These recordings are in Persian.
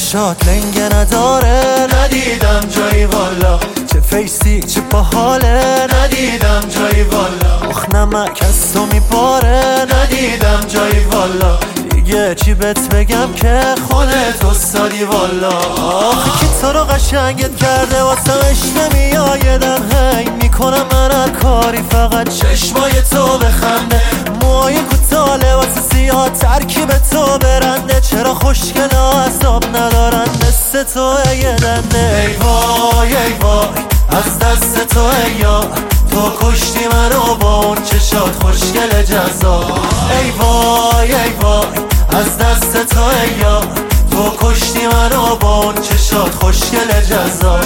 چشات لنگه نداره، ندیدم جایی والا. چه فیسی چه باحاله، ندیدم جایی والا. آخ نمک از تو میباره، ندیدم جایی والا. دیگه چی بهت بگم که خودت استادی والا. آخه کی تو رو قشنگت کرده واسم عشق نمیایدم. هی میکنم من هر کاری فقط چشمای تو بخنده. موهای کوتاه لباس سیاه ترکیب تو برنده. چرا خوشگل عذاب ندارن مثل تو یه دنده. ای وای ای وای از دست تو یا تو کشتی منو با اون چشات خوشگل جزا. ای وای ای وای از دست تو یا تو کشتی منو با اون چشات خوشگل جزا.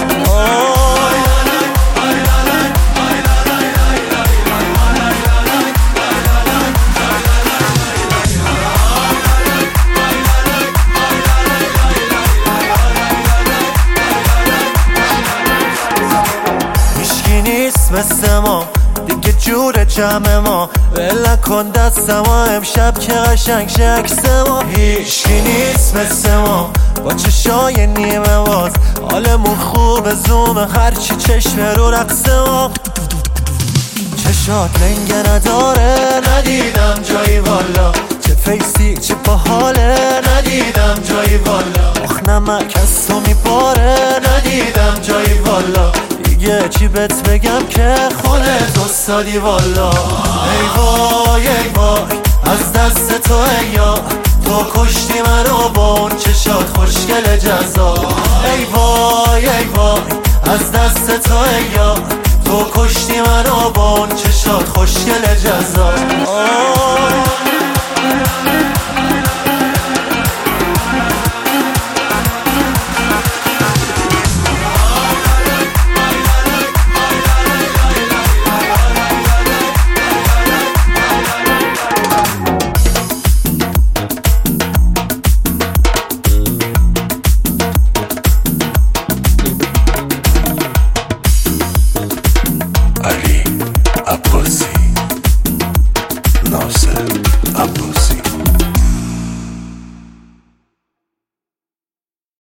هیچکی نیست مثل ما دیگه جور جمع ما. ول کن دستم امشب که قشنگ شکس ما. هیچکی نیست مثل ما با چشای نیمه باز. حالمون خوب زوم هرچی چشم رو رقص ما. چشات لنگه نداره، ندیدم جایی والا. چه فیسی چه باحاله، ندیدم جایی والا. آخ نمک از تو میباره، ندیدم جایی والا. دیگه چی بهت بگم که خودت استادی والا. ای وای ای وای از دست تو یا تو کشتی منو با اون چشات خوشگل جزا. ای وای ای وای از دست تو یا تو کشتی منو با اون چشات خوشگل جزا.